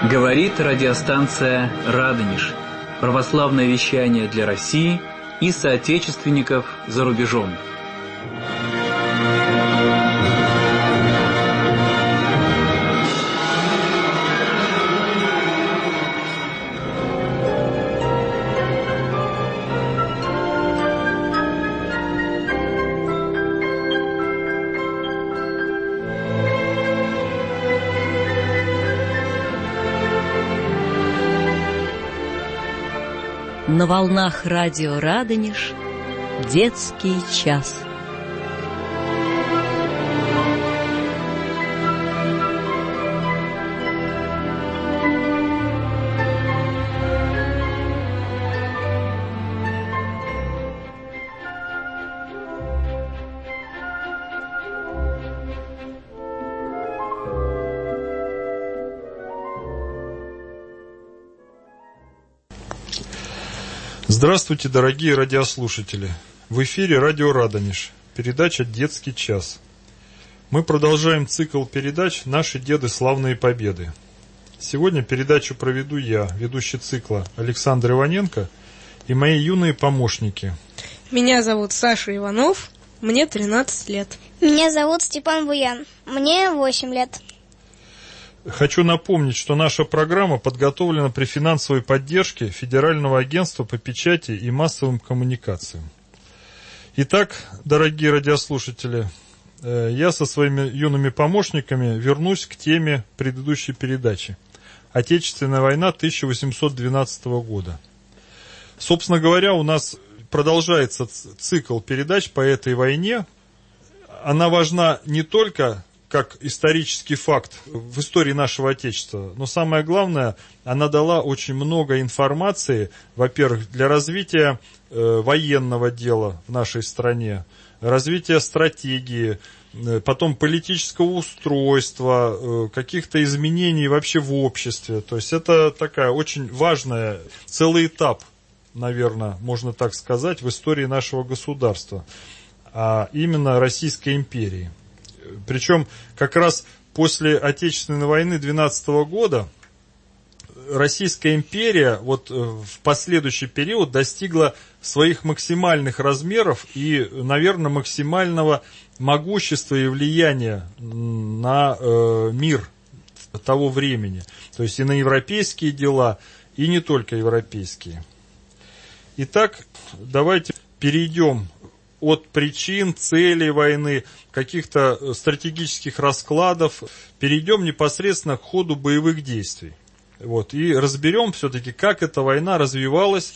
Говорит радиостанция «Радонеж». Православное вещание для России и соотечественников за рубежом. На волнах радио «Радонеж» детский час. Здравствуйте, дорогие радиослушатели! В эфире радио «Радонеж», передача «Детский час». Мы продолжаем цикл передач «Наши деды славные победы». Сегодня передачу проведу я, ведущий цикла Александр Иваненко, и мои юные помощники. Меня зовут Саша Иванов, мне 13 лет. Меня зовут Степан Буян, мне 8 лет. Хочу напомнить, что наша программа подготовлена при финансовой поддержке Федерального агентства по печати и массовым коммуникациям. Итак, дорогие радиослушатели, я со своими юными помощниками вернусь к теме предыдущей передачи. Отечественная война 1812 года. Собственно говоря, у нас продолжается цикл передач по этой войне. Она важна не только как исторический факт в истории нашего Отечества. Но самое главное, она дала очень много информации, во-первых, для развития военного дела в нашей стране, развития стратегии, потом политического устройства, каких-то изменений вообще в обществе. То есть это такая очень важная, целый этап, наверное, можно так сказать, в истории нашего государства, а именно Российской империи. Причем как раз после Отечественной войны 12 года Российская империя вот в последующий период достигла своих максимальных размеров и, наверное, максимального могущества и влияния на мир того времени. То есть и на европейские дела, и не только европейские. Итак, давайте перейдем от причин, целей войны, каких-то стратегических раскладов, перейдем непосредственно к ходу боевых действий. Вот, и разберем все-таки, как эта война развивалась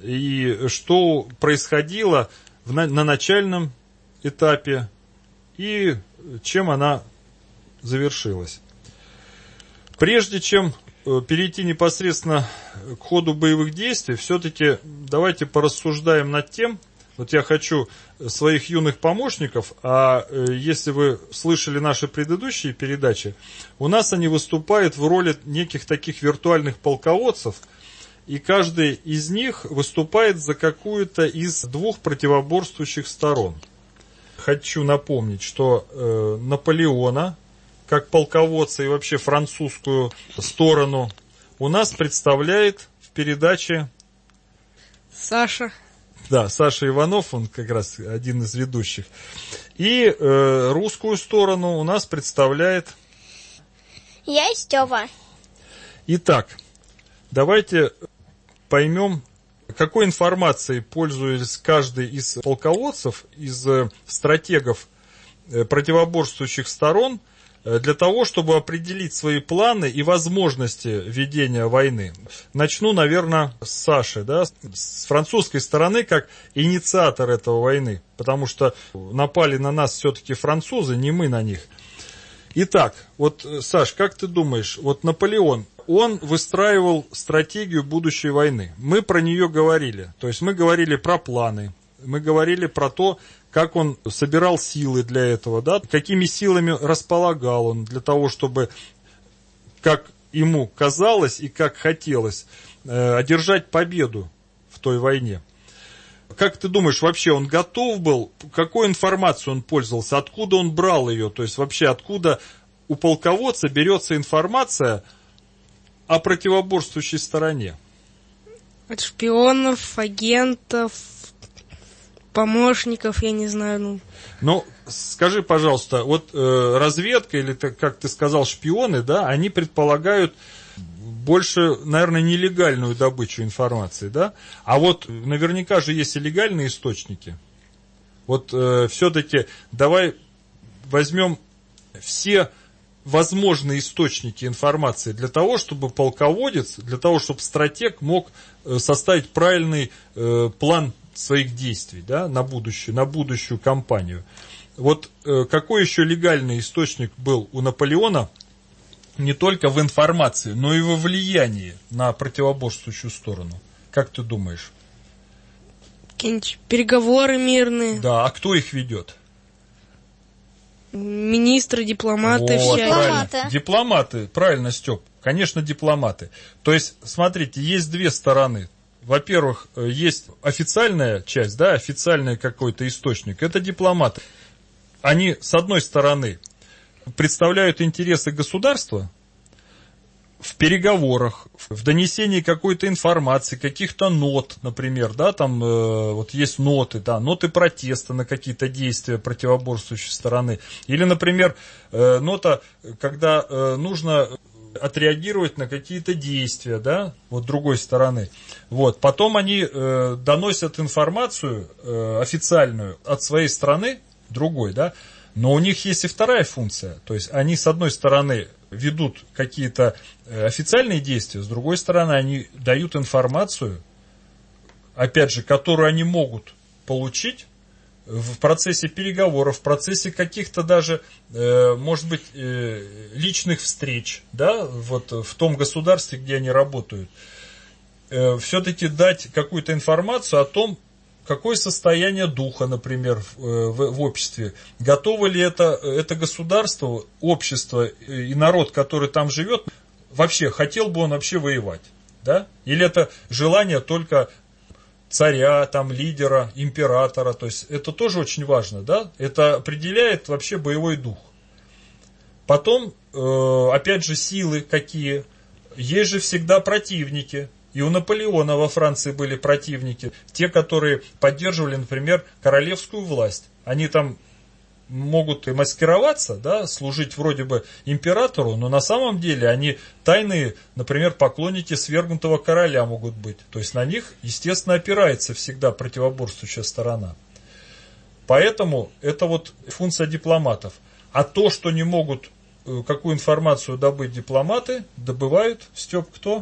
и что происходило на начальном этапе и чем она завершилась. Прежде чем перейти непосредственно к ходу боевых действий, все-таки давайте порассуждаем над тем. Вот я хочу своих юных помощников, а если вы слышали наши предыдущие передачи, у нас они выступают в роли неких таких виртуальных полководцев, и каждый из них выступает за какую-то из двух противоборствующих сторон. Хочу напомнить, что Наполеона, как полководца и вообще французскую сторону, у нас представляет в передаче Саша. Да, Саша Иванов, он как раз один из ведущих. И русскую сторону у нас представляет... Я и Степа. Итак, давайте поймем, какой информацией пользуется каждый из полководцев, из стратегов противоборствующих сторон, для того, чтобы определить свои планы и возможности ведения войны. Начну, наверное, с Саши, да, с французской стороны, как инициатор этого войны, потому что напали на нас все-таки французы, не мы на них. Итак, вот, Саш, как ты думаешь, вот Наполеон, он выстраивал стратегию будущей войны. Мы про нее говорили, то есть мы говорили про планы, мы говорили про то, как он собирал силы для этого, да, какими силами располагал он для того, чтобы, как ему казалось и как хотелось, одержать победу в той войне. Как ты думаешь, вообще он готов был, какой информацией он пользовался, откуда он брал ее, то есть вообще откуда у полководца берется информация о противоборствующей стороне? От шпионов, агентов, помощников, я не знаю. Ну, скажи, пожалуйста, вот разведка, или, как ты сказал, шпионы, да, они предполагают больше, наверное, нелегальную добычу информации, да? А вот наверняка же есть и легальные источники. Вот все-таки давай возьмем все возможные источники информации для того, чтобы полководец, для того, чтобы стратег мог составить правильный план своих действий, да, на будущую кампанию. Вот какой еще легальный источник был у Наполеона не только в информации, но и во влиянии на противоборствующую сторону? Как ты думаешь? Какие-нибудь переговоры мирные. Да, а кто их ведет? Министры, дипломаты, вот, всякие. правильно. Дипломаты, правильно, Степ. Конечно, дипломаты. То есть, смотрите, есть две стороны. Во-первых, есть официальная часть, да, официальный какой-то источник. Это дипломаты. Они, с одной стороны, представляют интересы государства в переговорах, в донесении какой-то информации, каких-то нот, например, да, там вот есть ноты, да, ноты протеста на какие-то действия противоборствующей стороны. Или, например, нота, когда нужно отреагировать на какие-то действия, да, вот другой стороны. Вот. Потом они доносят информацию официальную от своей стороны, другой, да, но у них есть и вторая функция. То есть они, с одной стороны, ведут какие-то официальные действия, с другой стороны, они дают информацию, опять же, которую они могут получить в процессе переговоров, в процессе каких-то даже, может быть, личных встреч, да, вот в том государстве, где они работают. Все-таки дать какую-то информацию о том, какое состояние духа, например, в обществе. Готово ли это государство, общество и народ, который там живет, вообще, хотел бы он вообще воевать? Да? Или это желание только царя, там, лидера, императора? То есть это тоже очень важно. Да? Это определяет вообще боевой дух. Потом, опять же, силы какие. Есть же всегда противники. И у Наполеона во Франции были противники, те, которые поддерживали, например, королевскую власть. Они там могут и маскироваться, да, служить вроде бы императору, но на самом деле они тайные, например, поклонники свергнутого короля могут быть. То есть на них, естественно, опирается всегда противоборствующая сторона. Поэтому это вот функция дипломатов. А то, что не могут какую информацию добыть дипломаты, добывают, Степ, кто?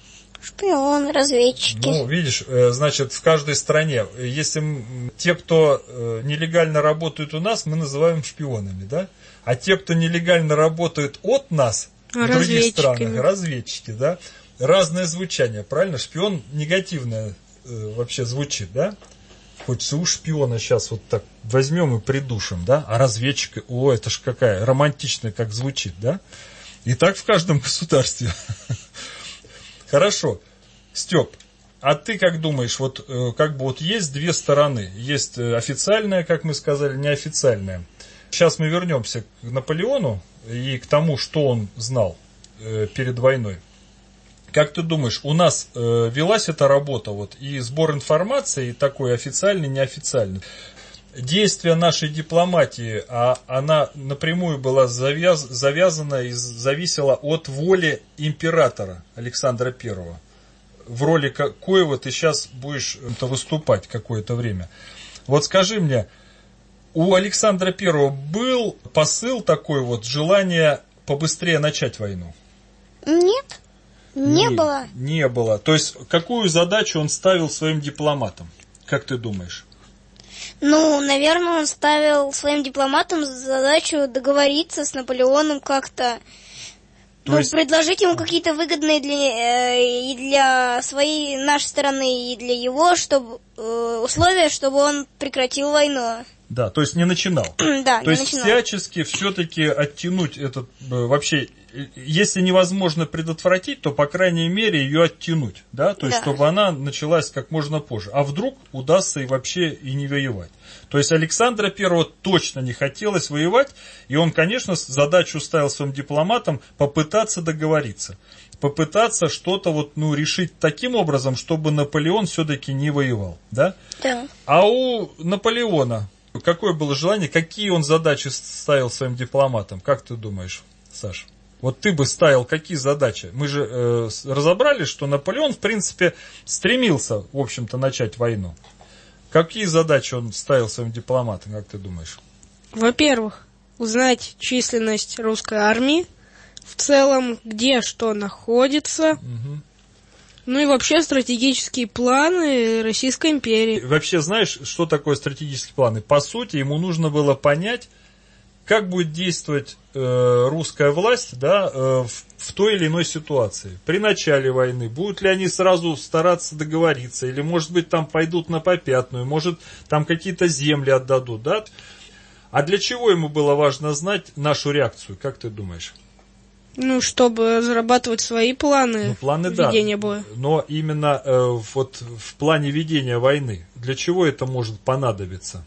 Шпионы, разведчики. Ну, видишь, значит, в каждой стране, если те, кто нелегально работают у нас, мы называем шпионами, да? А те, кто нелегально работают от нас, в других странах, разведчики, да? Разное звучание, правильно? Шпион негативно вообще звучит, да? Хочется у шпиона сейчас вот так возьмем и придушим, да? А разведчик, о, это ж какая романтичная, как звучит, да? И так в каждом государстве. Хорошо. Степ, а ты как думаешь, вот как бы вот есть две стороны. Есть официальная, как мы сказали, неофициальная. Сейчас мы вернемся к Наполеону и к тому, что он знал перед войной. Как ты думаешь, у нас велась эта работа, вот, и сбор информации, и такой официальный, неофициальный? Действие нашей дипломатии, она напрямую была завязана и зависела от воли императора Александра I. В роли коего ты сейчас будешь выступать какое-то время. Вот скажи мне, у Александра I был посыл такой вот, желание побыстрее начать войну? Нет, не было. Не было. То есть, какую задачу он ставил своим дипломатам? Как ты думаешь? Ну, наверное, он ставил своим дипломатам задачу договориться с Наполеоном как-то. Предложить ему какие-то выгодные и для нашей стороны, и для его условия, чтобы он прекратил войну. Да, то есть не начинал. Да, то есть всячески все-таки оттянуть этот, вообще, если невозможно предотвратить, то, по крайней мере, ее оттянуть, да, то есть, чтобы она началась как можно позже. А вдруг удастся и вообще и не воевать. То есть Александра I точно не хотелось воевать, и он, конечно, задачу ставил своим дипломатам попытаться договориться. Попытаться что-то вот, ну, решить таким образом, чтобы Наполеон все-таки не воевал, да? Да. А у Наполеона какое было желание, какие он задачи ставил своим дипломатам? Как ты думаешь, Саш? Вот ты бы ставил какие задачи? Мы же разобрали, что Наполеон, в принципе, стремился, в общем-то, начать войну. Какие задачи он ставил своим дипломатам, как ты думаешь? Во-первых, узнать численность русской армии, в целом, где что находится, ну и вообще стратегические планы Российской империи. Вообще, знаешь, что такое стратегические планы? По сути, ему нужно было понять, как будет действовать русская власть, да, в той или иной ситуации. При начале войны будут ли они сразу стараться договориться, или, может быть, там пойдут на попятную, может, там какие-то земли отдадут, да? А для чего ему было важно знать нашу реакцию, как ты думаешь? Ну, чтобы зарабатывать свои планы, ведения боя. Но именно вот в плане ведения войны, для чего это может понадобиться?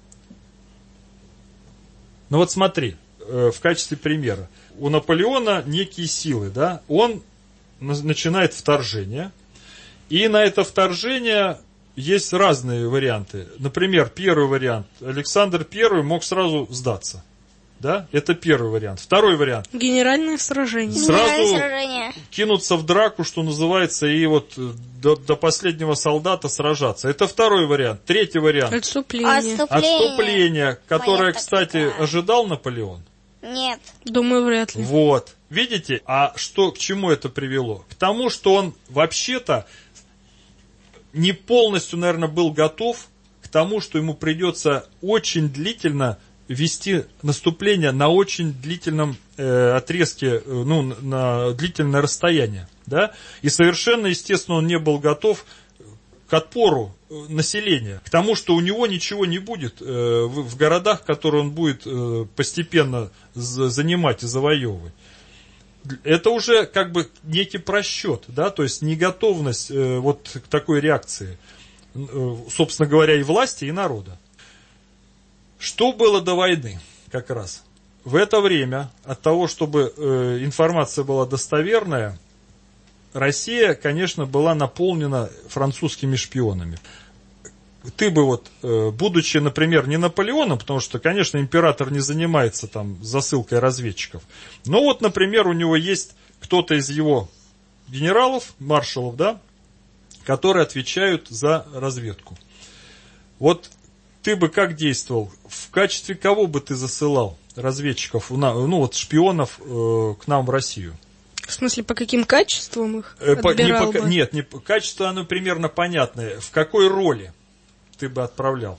Ну вот смотри, в качестве примера. У Наполеона некие силы, да, он начинает вторжение, и на это вторжение есть разные варианты. Например, первый вариант. Александр I мог сразу сдаться. Да? Это первый вариант. Второй вариант. Генеральное сражение. Сразу кинуться в драку, что называется, и вот до последнего солдата сражаться. Это второй вариант. Третий вариант. Отступление, которое, кстати, ожидал Наполеон. Нет. Думаю, вряд ли. Вот. Видите? А что, к чему это привело? К тому, что он вообще-то не полностью, наверное, был готов к тому, что ему придется очень длительно вести наступление на очень длительном отрезке, ну, на длительное расстояние, да, и совершенно, естественно, он не был готов к отпору населения, к тому, что у него ничего не будет в городах, которые он будет постепенно занимать и завоевывать. Это уже как бы некий просчет, да, то есть неготовность вот к такой реакции, собственно говоря, и власти, и народа. Что было до войны как раз? В это время, от того, чтобы информация была достоверная, Россия, конечно, была наполнена французскими шпионами. Ты бы вот, будучи, например, не Наполеоном, потому что, конечно, император не занимается там засылкой разведчиков, но вот, например, у него есть кто-то из его генералов, маршалов, да, которые отвечают за разведку. Вот ты бы как действовал? В качестве кого бы ты засылал разведчиков, ну вот шпионов к нам в Россию? В смысле, по каким качествам их отбирал бы? Нет, качество, оно примерно понятное. В какой роли ты бы отправлял?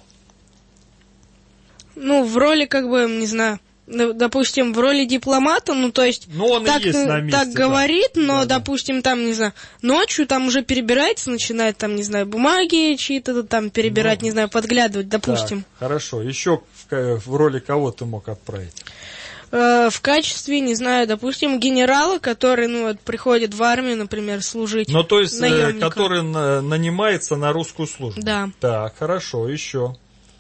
Ну, в роли, как бы, не знаю, допустим, в роли дипломата, ну, то есть, он так, есть на месте, так говорит, да. но, да, допустим, там, не знаю, ночью там уже перебирается, начинает там, не знаю, бумаги чьи-то там перебирать, не знаю, подглядывать, допустим. Так, хорошо, еще в роли кого ты мог отправить? В качестве, не знаю, допустим, генерала, который, ну, вот, приходит в армию, например, служить. Ну, то есть, наемника. который нанимается на русскую службу. Да. Так, хорошо, еще.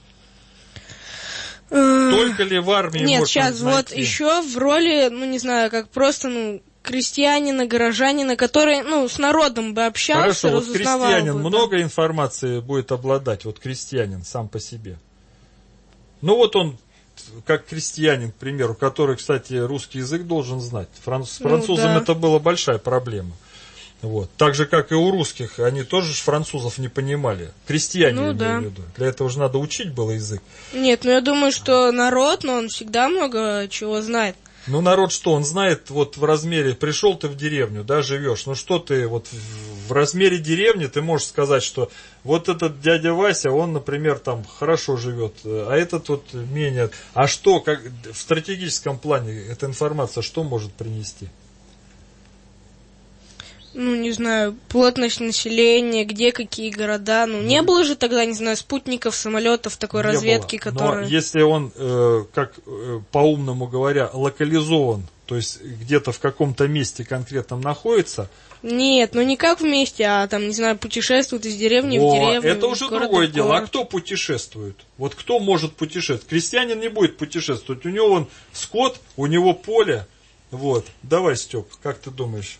Только ли в армии Нет, можно сейчас найти? вот еще в роли, ну, не знаю, как просто, ну, крестьянина, горожанина, который, ну, с народом бы общался, хорошо, вот крестьянин бы, много информации будет обладать, вот крестьянин сам по себе. Ну, вот он, как крестьянин, к примеру, который, кстати, русский язык должен знать. С французами это была большая проблема. Вот. Так же, как и у русских, они тоже французов не понимали. Крестьяне, я имею в виду. Для этого же надо учить было язык. Нет, ну я думаю, что народ, он всегда много чего знает. Ну, народ что? Он знает, вот в размере, пришел ты в деревню, да, живешь, ну что ты, вот в размере деревни ты можешь сказать, что вот этот дядя Вася, он, например, там хорошо живет, а этот вот менее. А что, как в стратегическом плане эта информация что может принести? Ну, не знаю, плотность населения, где какие города. Ну, не было же тогда, не знаю, спутников, самолетов, такой разведки, которая... Но если он, по-умному говоря, локализован, то есть где-то в каком-то месте конкретном находится... Нет, ну не как вместе, а там, не знаю, путешествуют из деревни в деревню. Это уже другое дело. А кто путешествует? Вот кто может путешествовать? Крестьянин не будет путешествовать. У него вон скот, у него поле. Вот. Давай, Степ, как ты думаешь?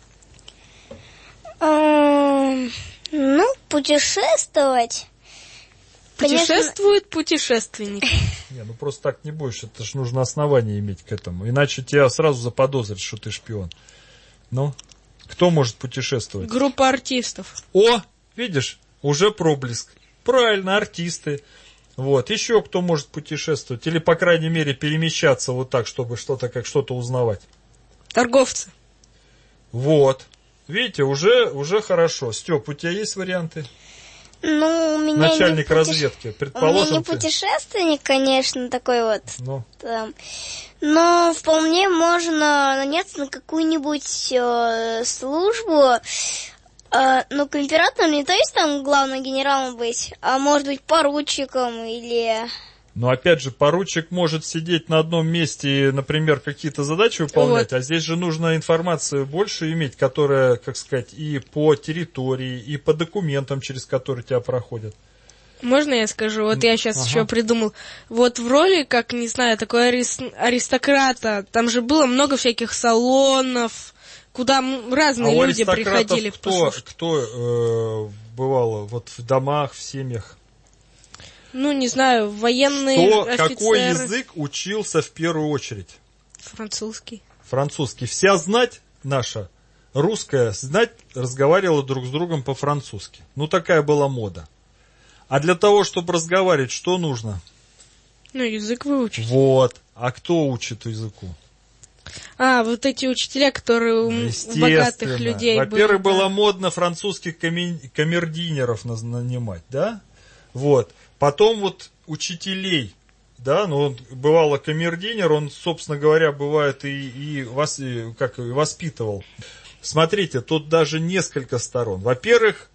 Ну, путешествовать. Путешествует путешественник. Не, ну просто так не будешь. Это ж нужно основание иметь к этому. Иначе тебя сразу заподозрят, что ты шпион. Ну, кто может путешествовать? Группа артистов. О, видишь, уже проблеск. Правильно, артисты. Вот. Еще кто может путешествовать? Или, по крайней мере, перемещаться вот так, чтобы что-то узнавать? Торговцы. Вот. Видите, уже хорошо. Степ, у тебя есть варианты? Ну, у меня начальник разведки, предположим. У меня не путешественник, конечно, такой вот. Ну. Там. Но вполне можно наняться на какую-нибудь службу. Ну, к императору не то есть там главным генералом быть, а может быть поручиком или... Но опять же, поручик может сидеть на одном месте и, например, какие-то задачи выполнять, вот. А здесь же нужно информацию больше иметь, которая, как сказать, и по территории, и по документам, через которые тебя проходят. Можно я скажу? Вот я сейчас еще придумал. Вот в роли, как, не знаю, такой аристократа, там же было много всяких салонов, куда разные люди приходили послушать. Кто бывало вот в домах, в семьях? Ну, не знаю, военные офицеры. Какой язык учился в первую очередь? Французский. Французский. Вся знать наша, русская знать, разговаривала друг с другом по-французски. Ну, такая была мода. А для того, чтобы разговаривать, что нужно? Ну, язык выучить. Вот. А кто учит языку? Вот эти учителя, которые у богатых людей были. Во-первых, было модно французских камердинеров нанимать, да? Вот. Потом вот учителей, да, ну, он, бывало камердинер, он, собственно говоря, бывает и воспитывал. Смотрите, тут даже несколько сторон. Во-первых,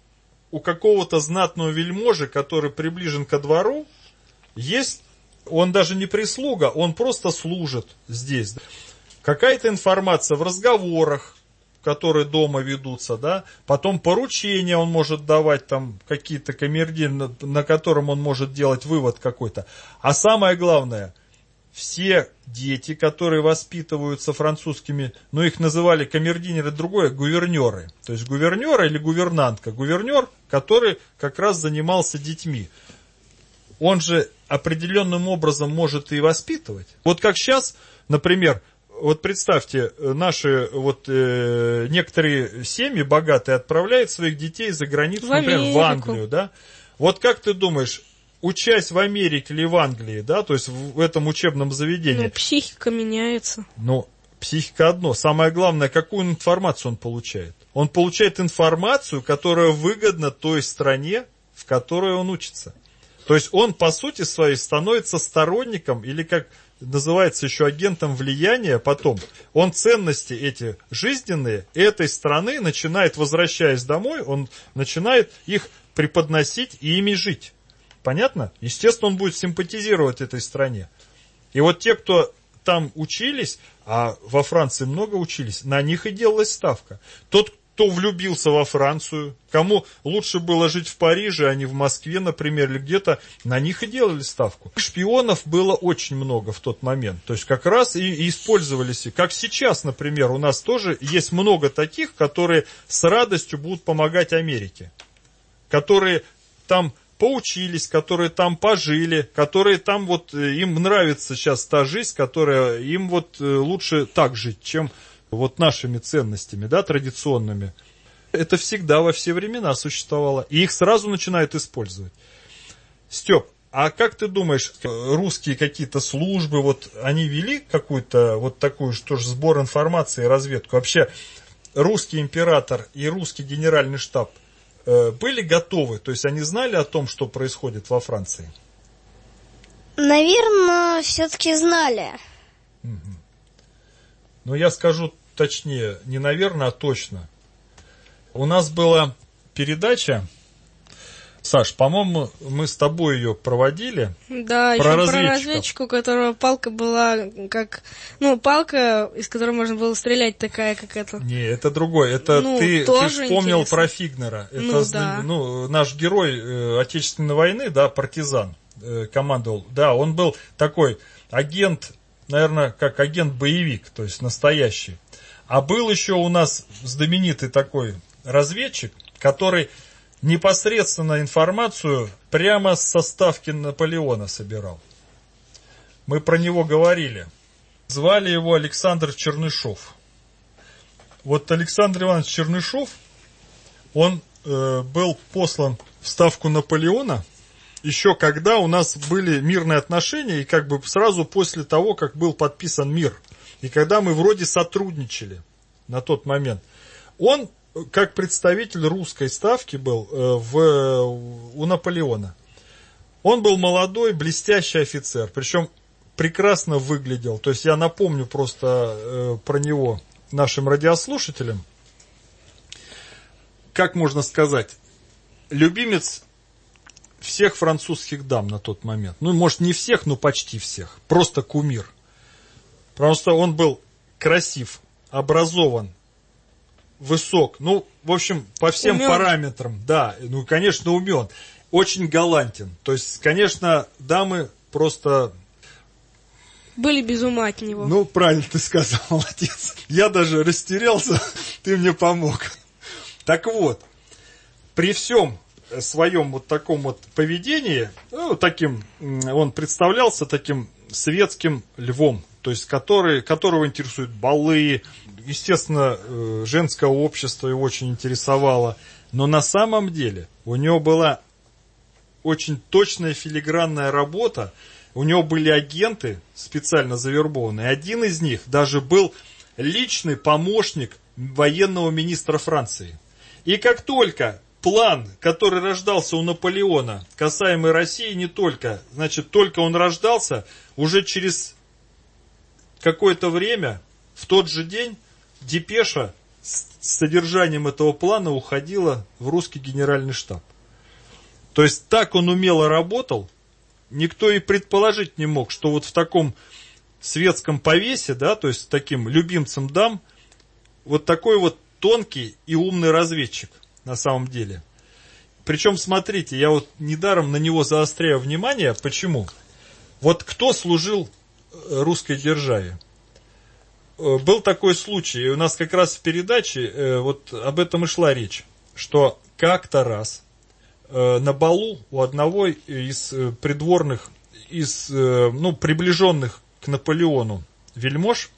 у какого-то знатного вельможи, который приближен ко двору, есть, он даже не прислуга, он просто служит здесь. Какая-то информация в разговорах, которые дома ведутся, да, потом поручения он может давать, там, какие-то камердинеры, на котором он может делать вывод какой-то. А самое главное, все дети, которые воспитываются французскими, ну, их называли камердинеры другое, гувернеры. То есть гувернер или гувернантка. Гувернер, который как раз занимался детьми. Он же определенным образом может и воспитывать. Вот как сейчас, например, вот представьте, наши вот некоторые семьи богатые отправляют своих детей за границу, например, в Англию, да? Вот как ты думаешь, учась в Америке или в Англии, да, то есть в этом учебном заведении... Ну, психика меняется. Ну, психика одно. Самое главное, какую информацию он получает? Он получает информацию, которая выгодна той стране, в которой он учится. То есть он, по сути своей, становится сторонником или как... называется еще агентом влияния, потом он ценности эти жизненные этой страны начинает, возвращаясь домой, он начинает их преподносить и ими жить. Понятно? Естественно, он будет симпатизировать этой стране. И вот те, кто там учились, а во Франции много учились, на них и делалась ставка. Тот, кто влюбился во Францию, кому лучше было жить в Париже, а не в Москве, например, или где-то, на них и делали ставку. Шпионов было очень много в тот момент. То есть как раз и использовались. Как сейчас, например, у нас тоже есть много таких, которые с радостью будут помогать Америке. Которые там поучились, которые там пожили, которые там вот, им нравится сейчас та жизнь, которая им вот лучше так жить, чем... вот нашими ценностями, да, традиционными. Это всегда во все времена существовало. И их сразу начинают использовать. Степ, а как ты думаешь, русские какие-то службы, вот они вели какую-то вот такую, что же, сбор информации и разведку? Вообще, русский император и русский генеральный штаб были готовы? То есть они знали о том, что происходит во Франции? Наверное, все-таки знали. Но я скажу точнее, не наверное, а точно. у нас была передача, Саш, по-моему, мы с тобой ее проводили. Да, еще про разведчика, у которого палка была как... Ну, палка, из которой можно было стрелять, такая, как это. Не, это другой. Это ты вспомнил интересно. про Фигнера. Это наш герой Отечественной войны, да, партизан, командовал. Да, он был такой агент, наверное, как агент-боевик, то есть настоящий. А был еще у нас знаменитый такой разведчик, который... непосредственно информацию прямо со ставки Наполеона собирал. Мы про него говорили. Звали его Александр Чернышов. Вот Александр Иванович Чернышов, он был послан в ставку Наполеона еще когда у нас были мирные отношения, и как бы сразу после того, как был подписан мир, и когда мы вроде сотрудничали на тот момент. Он как представитель русской ставки был у Наполеона. Он был молодой, блестящий офицер, причем прекрасно выглядел. То есть я напомню просто про него нашим радиослушателям. Как можно сказать, любимец всех французских дам на тот момент. Ну, может, не всех, но почти всех. Просто кумир. Потому что он был красив, образован, высок, ну, в общем, по всем параметрам, да, ну, конечно, умен, очень галантен. То есть, конечно, дамы просто... были без ума от него. Ну, правильно ты сказал, молодец. Я даже растерялся, ты мне помог. Так вот, при всем своем вот таком вот поведении, ну, таким, он представлялся таким светским львом, то есть которого интересуют балы. Естественно, женское общество его очень интересовало. Но на самом деле у него была очень точная филигранная работа. У него были агенты специально завербованные. Один из них даже был личный помощник военного министра Франции. И как только план, который рождался у Наполеона, касаемый России не только, значит, только он рождался, уже через какое-то время, в тот же день, депеша с содержанием этого плана уходила в русский генеральный штаб. То есть так он умело работал, никто и предположить не мог, что вот в таком светском повесе, да, то есть таким любимцем дам, вот такой вот тонкий и умный разведчик на самом деле. Причем, смотрите, я вот недаром на него заостряю внимание. Почему? Вот кто служил русской державе? Был такой случай, и у нас как раз в передаче вот об этом и шла речь, что как-то раз на балу у одного из придворных, приближенных к Наполеону вельмож,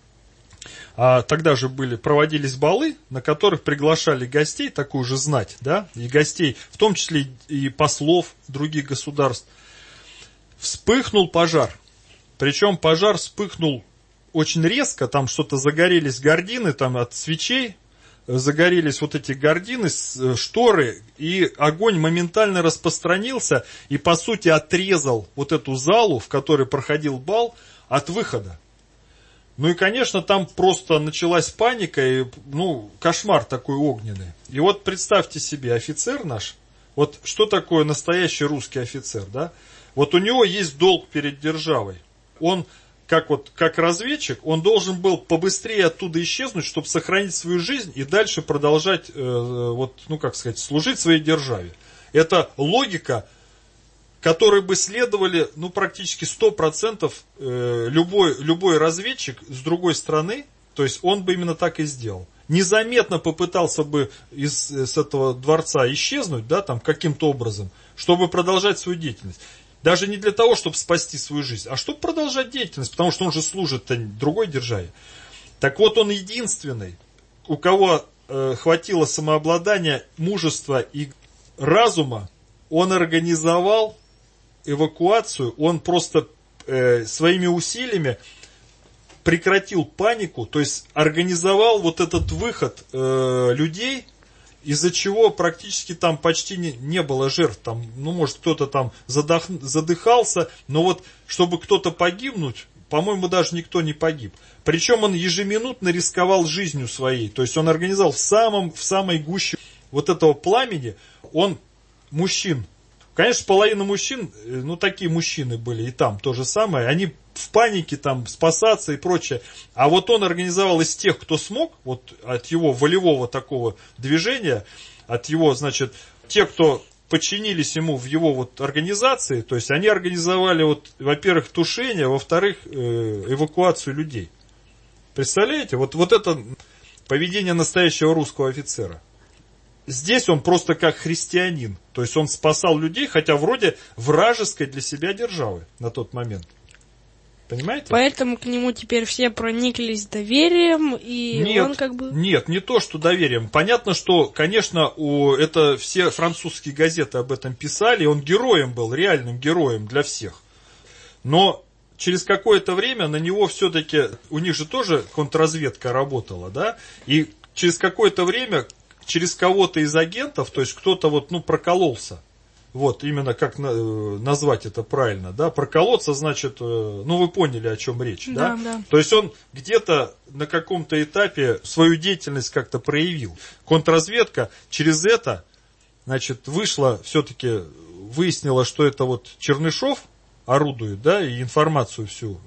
а тогда же проводились балы, на которых приглашали гостей, такую же знать, да, и гостей, в том числе и послов других государств. Вспыхнул пожар. Причем пожар вспыхнул очень резко, там что-то загорелись гардины, там от свечей загорелись вот эти гардины, шторы, и огонь моментально распространился и, по сути, отрезал вот эту залу, в которой проходил бал, от выхода. Ну и, конечно, там просто началась паника, и, кошмар такой огненный. И вот представьте себе, офицер наш, вот что такое настоящий русский офицер, да? Вот у него есть долг перед державой. Он, как разведчик, он должен был побыстрее оттуда исчезнуть, чтобы сохранить свою жизнь и дальше продолжать, служить своей державе. Это логика, которой бы следовали, практически 100% любой разведчик с другой стороны, то есть он бы именно так и сделал. Незаметно попытался бы с этого дворца исчезнуть, да, там, каким-то образом, чтобы продолжать свою деятельность. Даже не для того, чтобы спасти свою жизнь, а чтобы продолжать деятельность, потому что он же служит другой державе. Так вот, он единственный, у кого хватило самообладания, мужества и разума, он организовал эвакуацию, он просто своими усилиями прекратил панику, то есть организовал вот этот выход людей, из-за чего практически там почти не было жертв. Там, может, кто-то там задыхался, но вот чтобы кто-то погибнуть, по-моему, даже никто не погиб. Причем он ежеминутно рисковал жизнью своей. То есть он организовал в самой гуще вот этого пламени, он мужчин. Конечно, половина мужчин, ну такие мужчины были и там то же самое, они в панике там спасаться и прочее. А вот он организовал из тех, кто смог, вот от его волевого такого движения, от его, значит, те, кто подчинились ему в его вот организации, то есть они организовали, вот, во-первых, тушение, во-вторых, эвакуацию людей. Представляете? Вот это поведение настоящего русского офицера. Здесь он просто как христианин, то есть он спасал людей, хотя вроде вражеской для себя державы на тот момент. Понимаете? Поэтому к нему теперь все прониклись доверием, и нет, он как бы... Нет, не то, что доверием. Понятно, что, конечно, это все французские газеты об этом писали, и он героем был, реальным героем для всех. Но через какое-то время на него все-таки, у них же тоже контрразведка работала, да, и через какое-то время, через кого-то из агентов, то есть кто-то вот, прокололся. Вот, именно как назвать это правильно, да, проколоться, значит, вы поняли, о чем речь, да? Да. То есть он где-то на каком-то этапе свою деятельность как-то проявил. Контрразведка через это, значит, вышла, все-таки выяснила, что это вот Чернышов орудует, да, и информацию всю.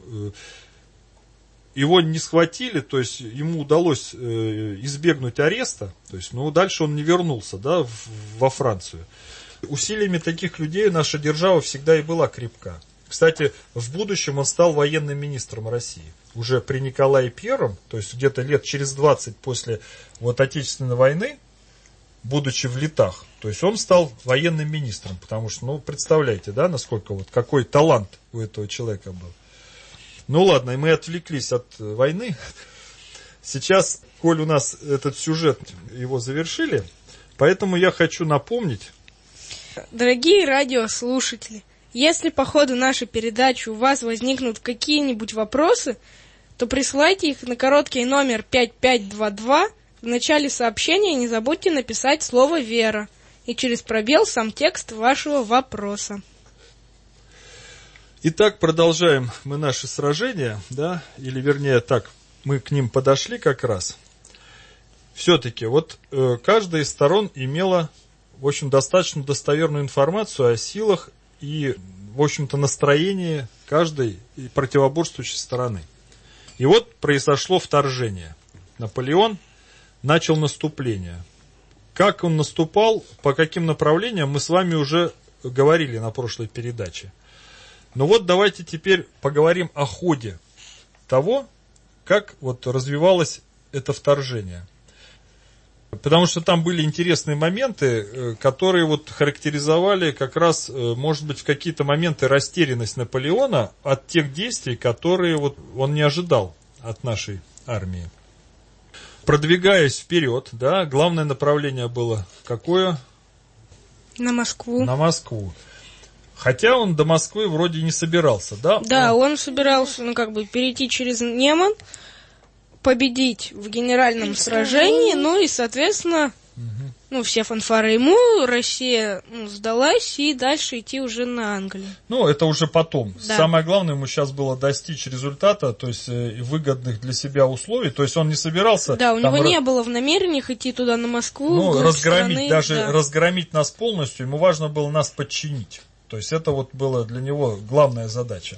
Его не схватили, то есть ему удалось избегнуть ареста, то есть, дальше он не вернулся, да, во Францию. Усилиями таких людей наша держава всегда и была крепка. Кстати, в будущем он стал военным министром России. Уже при Николае Первом, то есть где-то лет через 20 после Отечественной войны, будучи в летах, то есть он стал военным министром, потому что, представляете, да, насколько какой талант у этого человека был. Ладно, мы отвлеклись от войны. Сейчас, коль у нас этот сюжет, его завершили, поэтому я хочу напомнить. Дорогие радиослушатели, если по ходу нашей передачи у вас возникнут какие-нибудь вопросы, то присылайте их на короткий номер 5522. В начале сообщения не забудьте написать слово «Вера» и через пробел сам текст вашего вопроса. Итак, продолжаем мы наши сражения, да, или вернее так, мы к ним подошли как раз. Все-таки каждая из сторон имела, в общем, достаточно достоверную информацию о силах и, в общем-то, настроении каждой противоборствующей стороны. И произошло вторжение. Наполеон начал наступление. Как он наступал, по каким направлениям, мы с вами уже говорили на прошлой передаче. Но давайте теперь поговорим о ходе того, как развивалось это вторжение. Потому что там были интересные моменты, которые характеризовали как раз, может быть, в какие-то моменты растерянность Наполеона от тех действий, которые он не ожидал от нашей армии. Продвигаясь вперед, да, главное направление было какое? На Москву. На Москву. Хотя он до Москвы вроде не собирался, да? Да, он собирался, перейти через Неман, победить в генеральном сражении, и, соответственно, все фанфары ему, Россия сдалась, и дальше идти уже на Англию. Это уже потом. Да. Самое главное ему сейчас было достичь результата, то есть выгодных для себя условий, то есть он не собирался... Да, у него не было в намерениях идти туда на Москву, разгромить, разгромить нас полностью, ему важно было нас подчинить. То есть это было для него главная задача.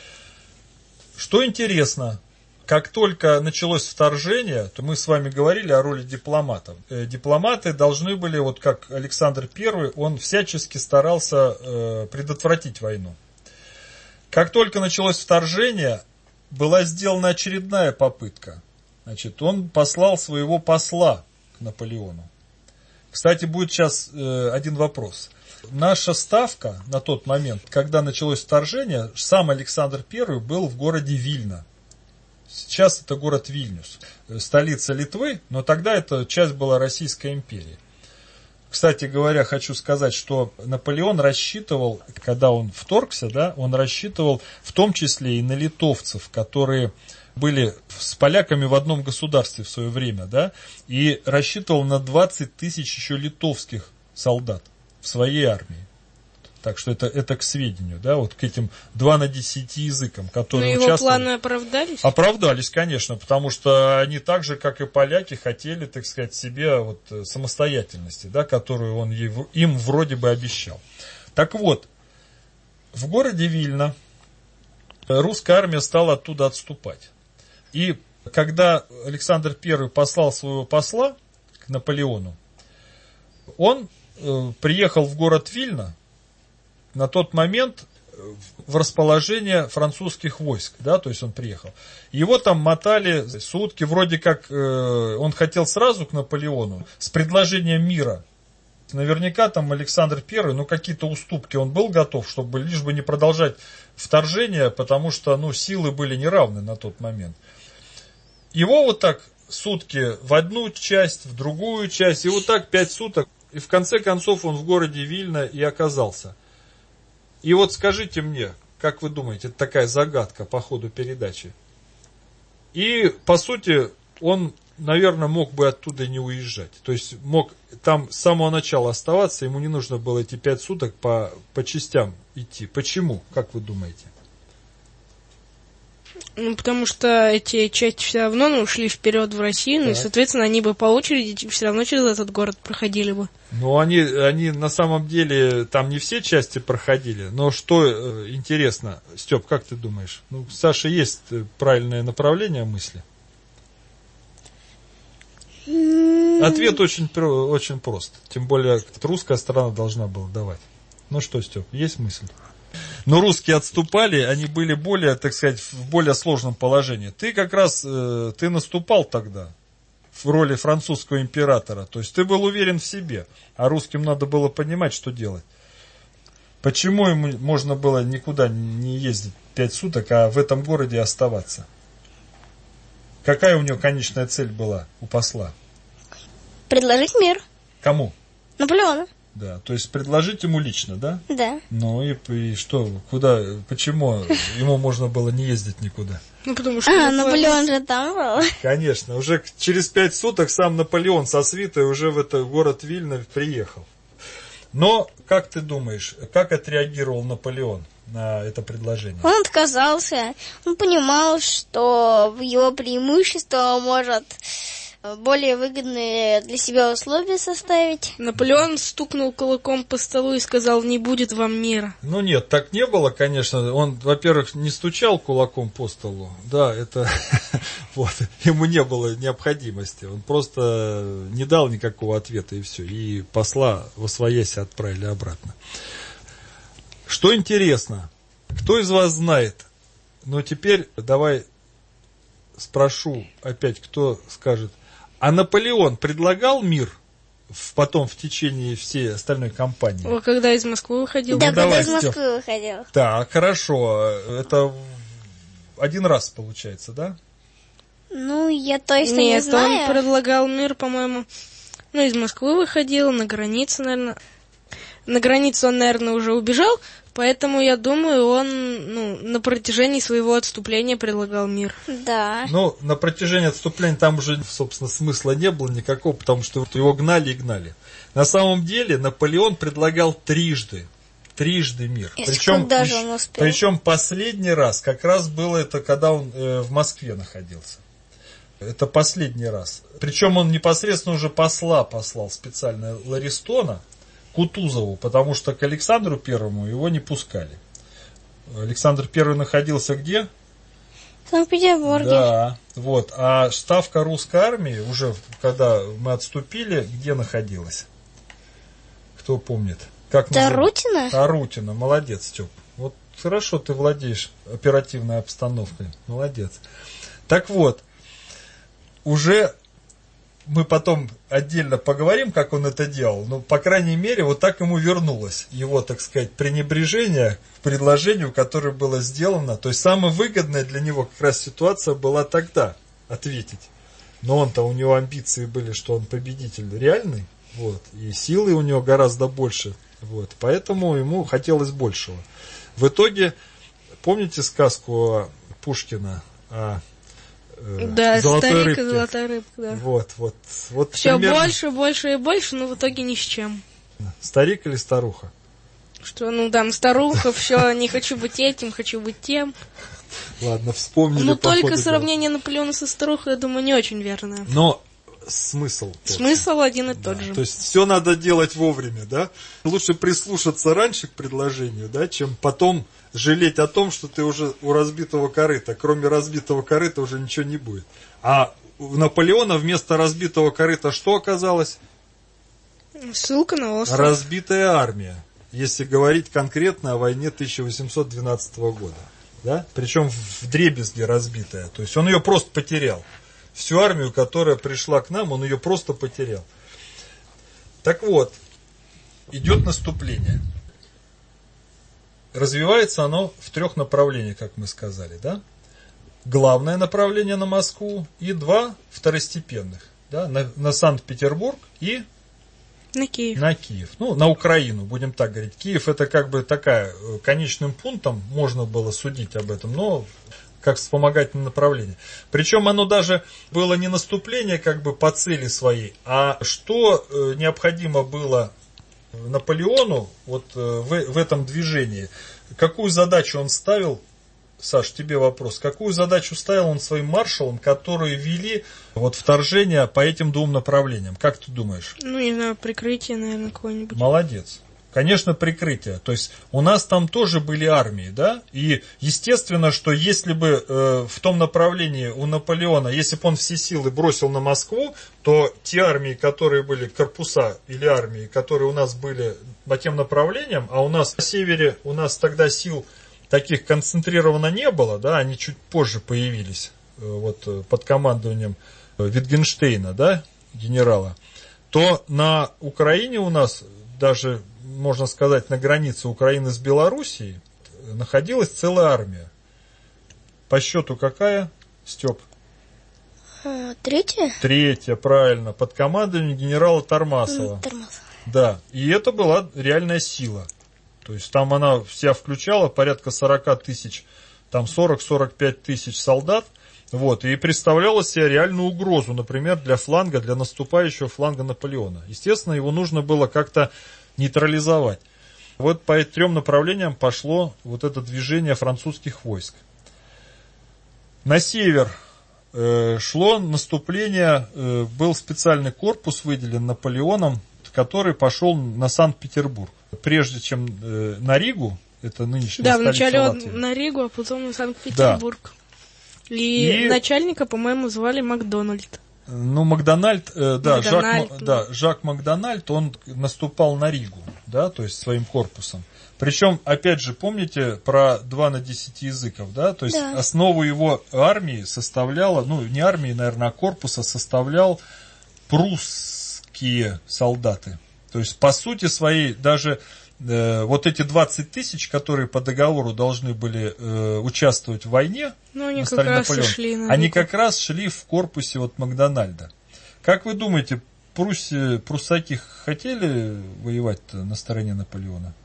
Что интересно, как только началось вторжение, то мы с вами говорили о роли дипломатов. Дипломаты должны были, как Александр I, он всячески старался предотвратить войну. Как только началось вторжение, была сделана очередная попытка. Значит, он послал своего посла к Наполеону. Кстати, будет сейчас один вопрос. Наша ставка на тот момент, когда началось вторжение, сам Александр I был в городе Вильна. Сейчас это город Вильнюс, столица Литвы, но тогда эта часть была Российской империи. Кстати говоря, хочу сказать, что Наполеон рассчитывал, когда он вторгся, да, он рассчитывал в том числе и на литовцев, которые были с поляками в одном государстве в свое время, да, и рассчитывал на 20 тысяч еще литовских солдат в своей армии. Так что это к сведению, да, вот к этим 2 на 10 языкам, которые участвовали. Но его планы оправдались? Оправдались, конечно, потому что они так же, как и поляки, хотели, так сказать, себе вот самостоятельности, да, которую он им вроде бы обещал. Так вот, в городе Вильна русская армия стала оттуда отступать. И когда Александр I послал своего посла к Наполеону, он приехал в город Вильна на тот момент в расположение французских войск, да, то есть он приехал. Его там мотали сутки, вроде как он хотел сразу к Наполеону с предложением мира. Наверняка там Александр I, какие-то уступки он был готов, чтобы лишь бы не продолжать вторжение, потому что, силы были неравны на тот момент. Его вот так сутки в одну часть, в другую часть, и вот так 5 суток. И в конце концов он в городе Вильна и оказался. И вот скажите мне, как вы думаете, это такая загадка по ходу передачи. И, по сути, он, наверное, мог бы оттуда не уезжать. То есть мог там с самого начала оставаться, ему не нужно было эти 5 суток по частям идти. Почему, как вы думаете? Потому что эти части все равно ушли вперед в Россию, и, соответственно, они бы по очереди все равно через этот город проходили бы. Они на самом деле там не все части проходили, но что интересно, Степ, как ты думаешь? Саша, есть правильное направление мысли? Ответ очень прост, тем более русская сторона должна была давать. Что, Степ, есть мысль? Но русские отступали, они были более, так сказать, в более сложном положении. Ты как раз, ты наступал тогда в роли французского императора. То есть ты был уверен в себе, а русским надо было понимать, что делать. Почему ему можно было никуда не ездить 5 суток, а в этом городе оставаться? Какая у него конечная цель была, у посла? Предложить мир. Кому? Наполеону. Да, то есть предложить ему лично, да? Да. И что, куда, почему ему можно было не ездить никуда? Потому что... Наполеон же там был. Конечно, уже через 5 суток сам Наполеон со свитой уже в этот город Вильна приехал. Но, как ты думаешь, как отреагировал Наполеон на это предложение? Он отказался. Он понимал, что его преимущество может более выгодные для себя условия составить. Наполеон стукнул кулаком по столу и сказал: не будет вам мира. Нет, так не было, конечно. Он, во-первых, не стучал кулаком по столу. Да, это вот, ему не было необходимости. Он просто не дал никакого ответа, и все. И посла восвояси отправили обратно. Что интересно, кто из вас знает? Теперь давай спрошу опять, кто скажет. А Наполеон предлагал мир потом в течение всей остальной кампании? Когда из Москвы выходил? Да, когда из Москвы выходил. Так, хорошо. Это один раз получается, да? Я точно не знаю. Нет, он предлагал мир, по-моему, из Москвы выходил, на границе, наверное. На границу он, наверное, уже убежал, поэтому, я думаю, он на протяжении своего отступления предлагал мир. Да. На протяжении отступления там уже, собственно, смысла не было никакого, потому что его гнали и гнали. На самом деле Наполеон предлагал трижды мир. Причем последний раз как раз было это, когда он в Москве находился. Это последний раз. Причем он непосредственно уже послал специально Ларистона, Кутузову, потому что к Александру Первому его не пускали. Александр Первый находился где? В Санкт-Петербурге. Да, вот. А ставка русской армии, уже когда мы отступили, где находилась? Кто помнит? Тарутино? Тарутино, молодец, Степ. Вот хорошо ты владеешь оперативной обстановкой, молодец. Так вот, уже... Мы потом отдельно поговорим, как он это делал, но, по крайней мере, вот так ему вернулось его, так сказать, пренебрежение к предложению, которое было сделано. То есть, самая выгодная для него как раз ситуация была тогда ответить. Но у него амбиции были, что он победитель реальный, вот, и силы у него гораздо больше, вот, поэтому ему хотелось большего. В итоге, помните сказку Пушкина о... Да, золотой старик и золотая рыбка, да. Вот. Все примерно... больше и больше, но в итоге ни с чем. Старик или старуха? Что, ну, там, старуха, все, не хочу быть этим, хочу быть тем. Ладно, вспомнили. Ну, только сравнение Наполеона со старухой, я думаю, не очень верное. Но смысл. Смысл один и тот же. То есть все надо делать вовремя, да? Лучше прислушаться раньше к предложению, да, чем потом жалеть о том, что ты уже у разбитого корыта. Кроме разбитого корыта уже ничего не будет. А у Наполеона вместо разбитого корыта что оказалось? Ссылка на остров. Разбитая армия, если говорить конкретно о войне 1812 года. Да? Причем вдребезги разбитая. То есть он ее просто потерял. Всю армию, которая пришла к нам, он ее просто потерял. Так вот, идет наступление. Развивается оно в 3 направлениях, как мы сказали. Да? Главное направление на Москву и 2 второстепенных. Да? На Санкт-Петербург и на Киев. На Киев. Ну, на Украину, будем так говорить. Киев это как бы такая, конечным пунктом, можно было судить об этом, но как вспомогательное направление. Причем оно даже было не наступление как бы по цели своей, а что необходимо было Наполеону вот в этом движении. Какую задачу он ставил, Саш, тебе вопрос, какую задачу ставил он своим маршалам, которые вели вот вторжение по этим 2 направлениям? Как ты думаешь? Ну, не знаю, прикрытие, наверное, какое-нибудь. Молодец. Конечно, прикрытие. То есть у нас там тоже были армии, да? И естественно, что если бы в том направлении у Наполеона, если бы он все силы бросил на Москву, то те армии, которые были, корпуса или армии, которые у нас были по тем направлениям, а у нас на севере, у нас тогда сил таких концентрированно не было, да, они чуть позже появились, вот под командованием Витгенштейна, да, генерала, то на Украине у нас даже, можно сказать, на границе Украины с Белоруссией находилась целая армия. По счету какая, Степ? 3-я? 3-я, правильно, под командованием генерала Тормасова. Да, и это была реальная сила. То есть там она вся включала порядка 40 тысяч, там 40-45 тысяч солдат, вот, и представляла себе реальную угрозу, например, для фланга, для наступающего фланга Наполеона. Естественно, его нужно было как-то нейтрализовать. Вот по 3 направлениям пошло вот это движение французских войск. На север шло наступление, был специальный корпус выделен Наполеоном, который пошел на Санкт-Петербург. Прежде чем на Ригу, это нынешняя столица вначале Латвии. он на Ригу, а потом на Санкт-Петербург. Да. И начальника, по-моему, звали Макдональд. Ну, Макдональд, да, Жак Макдональд, он наступал на Ригу, да, то есть своим корпусом. Причем, опять же, помните про 2 на 10 языков, да, то есть да. Основу его армии составляла, ну, не армии, наверное, а корпуса составлял прусские солдаты. То есть, по сути своей, даже вот эти 20 тысяч, которые по договору должны были участвовать в войне, ну, они как раз шли на они как раз шли в корпусе вот Макдональда. Как вы думаете, пруссаки хотели воевать-то на стороне Наполеона?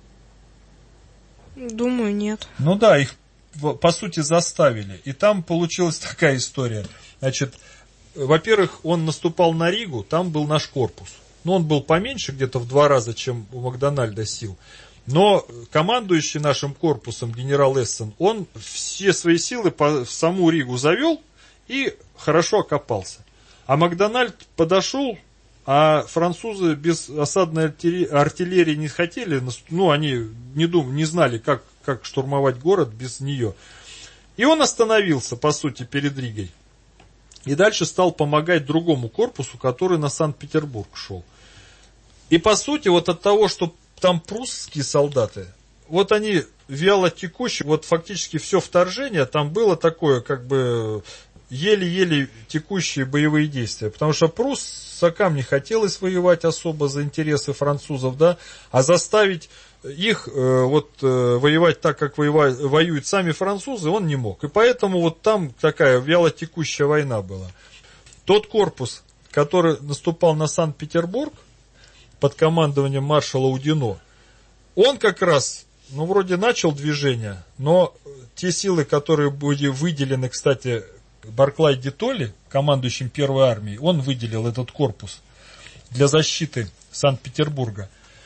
Думаю, нет. Ну да, их по сути заставили. И там получилась такая история. Значит, во-первых, он наступал на Ригу, там был наш корпус. Но он был поменьше, где-то в 2 раза, чем у Макдональда сил. Но командующий нашим корпусом генерал Эссен, он все свои силы в саму Ригу завел и хорошо окопался. А Макдональд подошел, а французы без осадной артиллерии не хотели, ну, они не знали, как штурмовать город без нее. И он остановился, по сути, перед Ригой. И дальше стал помогать другому корпусу, который на Санкт-Петербург шел. И по сути, вот от того, что там прусские солдаты, вот они вяло текущие, вот фактически все вторжение, там было такое, как бы, еле-еле текущие боевые действия. Потому что пруссакам не хотелось воевать особо за интересы французов, да, а заставить их воевать так, как воюют сами французы, он не мог. И поэтому вот там такая вялотекущая война была. Тот корпус, который наступал на Санкт-Петербург под командованием маршала Удино, он как раз, ну, вроде начал движение, но те силы, которые были выделены, кстати, Барклай де Толли, командующим первой армией, он выделил этот корпус для защиты Санкт-Петербурга.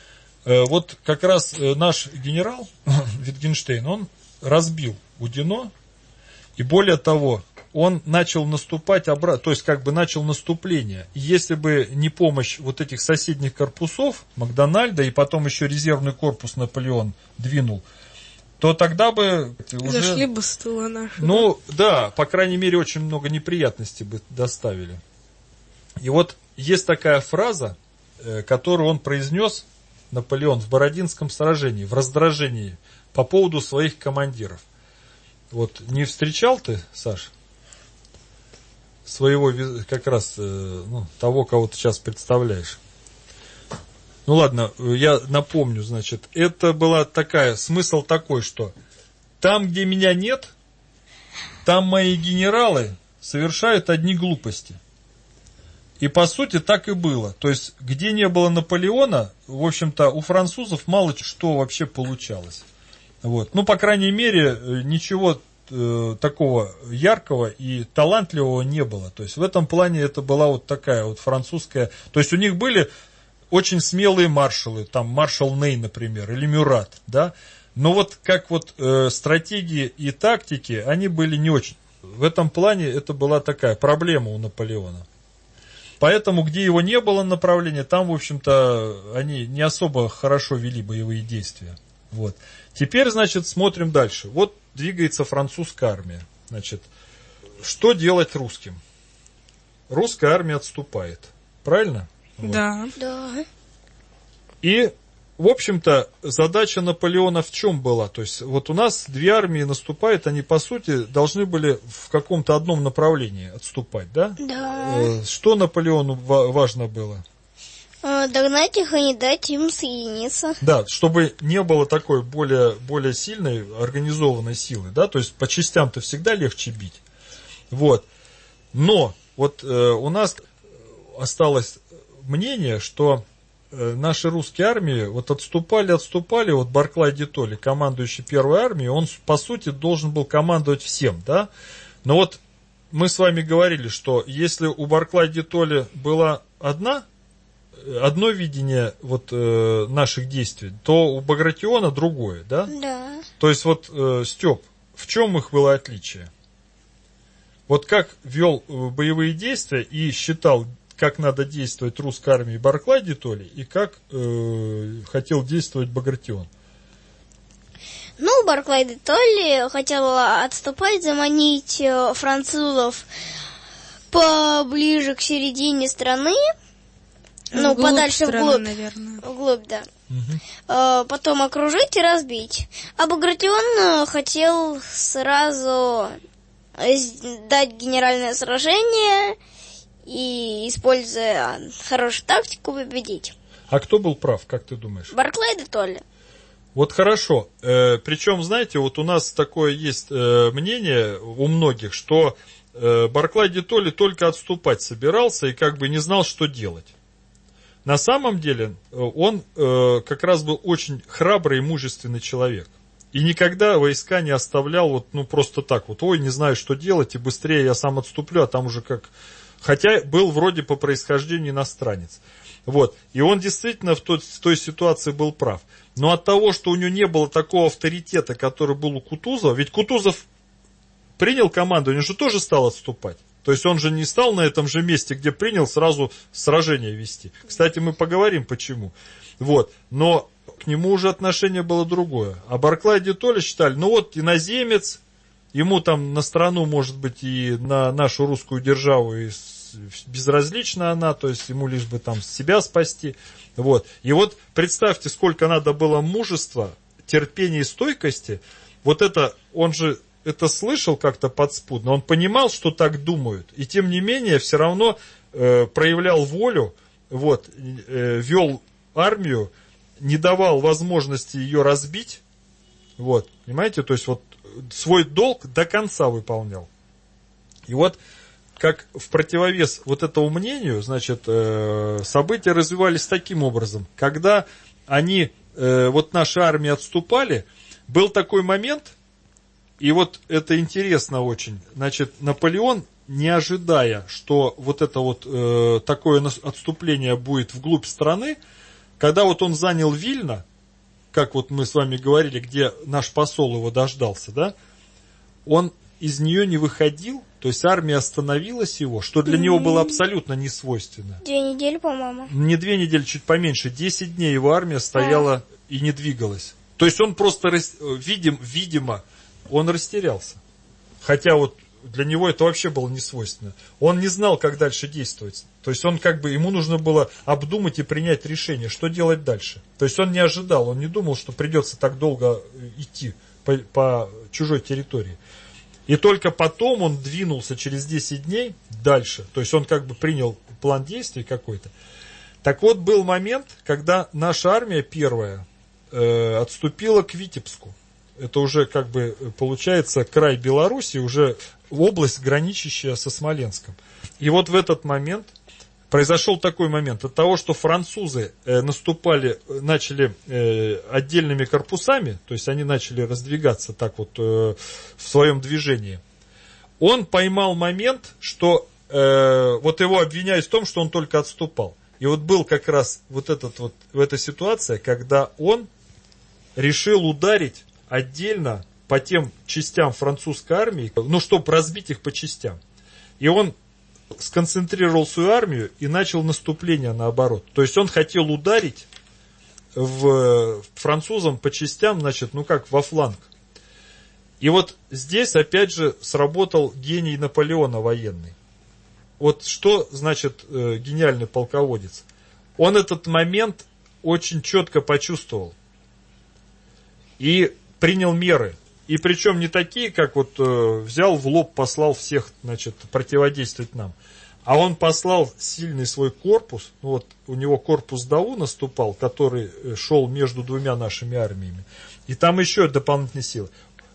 Вот как раз наш генерал Витгенштейн, он разбил Удино, и более того, он начал наступать обратно, то есть как бы начал наступление. И если бы не помощь вот этих соседних корпусов, Макдональда, и потом еще резервный корпус Наполеон двинул, то тогда бы уже... Зашли бы с тыла наши. Ну, да, по крайней мере, очень много неприятностей бы доставили. И вот есть такая фраза, которую он произнес, Наполеон, в Бородинском сражении, в раздражении, по поводу своих командиров. Вот не встречал ты, Саш, своего как раз того, кого ты сейчас представляешь? Ну ладно, я напомню, значит, это была такая, смысл такой, что там, где меня нет, там мои генералы совершают одни глупости. И по сути так и было. То есть, где не было Наполеона, в общем-то, у французов мало что вообще получалось. Вот. Ну, по крайней мере, ничего такого яркого и талантливого не было. То есть, в этом плане это была вот такая вот французская... То есть, у них были очень смелые маршалы, там маршал Ней, например, или Мюрат, да. Но вот как вот стратегии и тактики, они были не очень. В этом плане это была такая проблема у Наполеона. Поэтому, где его не было направления, там, в общем-то, они не особо хорошо вели боевые действия. Вот. Теперь, значит, смотрим дальше. Вот двигается французская армия. Значит, что делать русским? Русская армия отступает. Правильно? Да. Вот. Да. И, в общем-то, задача Наполеона в чем была? То есть, вот у нас две армии наступают, они, по сути, должны были в каком-то одном направлении отступать, да? Да. Что Наполеону важно было? Догнать их и не дать им соединиться. Да, чтобы не было такой более сильной организованной силы, да, то есть по частям-то всегда легче бить. Вот. Но вот у нас осталось мнение, что наши русские армии вот отступали, вот Барклай де Толли, командующий первой армией, он по сути должен был командовать всем, да. Но вот мы с вами говорили, что если у Барклай де Толли было одно видение вот, наших действий, то у Багратиона другое, да? Да. То есть вот, Степ, в чем их было отличие? Вот как вел боевые действия и считал, как надо действовать русской армии Барклай де Толли, и как хотел действовать Багратион? Ну, Барклай де Толли хотел отступать, заманить французов поближе к середине страны. Ну, подальше вглубь, наверное. Вглубь, да. Угу. Потом окружить и разбить. А Багратион хотел сразу дать генеральное сражение и, используя хорошую тактику, победить. А кто был прав, как ты думаешь? Барклай де Толли. Вот хорошо. Причем, знаете, вот у нас такое есть мнение у многих, что Барклай де Толли только отступать собирался и как бы не знал, что делать. На самом деле он как раз был очень храбрый и мужественный человек. И никогда войска не оставлял вот, ну, просто так вот, ой, не знаю, что делать, и быстрее я сам отступлю, а там уже как... Хотя был вроде по происхождению иностранец. Вот. И он действительно в той ситуации был прав. Но от того, что у него не было такого авторитета, который был у Кутузова, ведь Кутузов принял командование, он же тоже стал отступать. То есть он же не стал на этом же месте, где принял, сразу сражение вести. Кстати, мы поговорим, почему. Вот. Но к нему уже отношение было другое. А Барклай де Толли считали, ну вот иноземец, ему там на страну, может быть, и на нашу русскую державу и безразлична она, то есть ему лишь бы там себя спасти. Вот. И вот представьте, сколько надо было мужества, терпения и стойкости. Вот это, он же... это слышал как-то подспудно, он понимал, что так думают, и тем не менее все равно проявлял волю, вот, вел армию, не давал возможности ее разбить, вот, понимаете, то есть вот свой долг до конца выполнял. И вот как в противовес вот этому мнению, значит, события развивались таким образом, когда они, вот наши армии отступали, был такой момент. И вот это интересно очень. Значит, Наполеон, не ожидая, что вот это вот такое отступление будет вглубь страны, когда вот он занял Вильно, как вот мы с вами говорили, где наш посол его дождался, да, он из нее не выходил, то есть армия остановилась его, что для него было абсолютно не свойственно. 2 недели, по-моему. Не 2 недели, чуть поменьше, 10 дней его армия стояла и не двигалась. То есть он просто, видимо, он растерялся. Хотя вот для него это вообще было не свойственно. Он не знал, как дальше действовать. То есть он ему нужно было обдумать и принять решение, что делать дальше. То есть он не ожидал, он не думал, что придется так долго идти по чужой территории. И только потом он двинулся через 10 дней дальше. То есть он принял план действий какой-то. Так вот, был момент, когда наша армия первая отступила к Витебску. Это уже получается край Беларуси, уже область, граничащая со Смоленском. И вот в этот момент произошел такой момент. От того, что французы начали отдельными корпусами, то есть они начали раздвигаться так вот в своем движении, он поймал момент, что вот его обвиняют в том, что он только отступал. И вот был как раз эта ситуация, когда он решил ударить отдельно по тем частям французской армии, чтобы разбить их по частям. И он сконцентрировал свою армию и начал наступление наоборот. То есть он хотел ударить французам по частям, во фланг. И вот здесь опять же сработал гений Наполеона военный. Вот что значит гениальный полководец? Он этот момент очень четко почувствовал и принял меры. И причем не такие, как взял в лоб, послал всех, противодействовать нам. А он послал сильный свой корпус, у него корпус Дау наступал, который шел между 2 нашими армиями. И там еще дополнительные силы.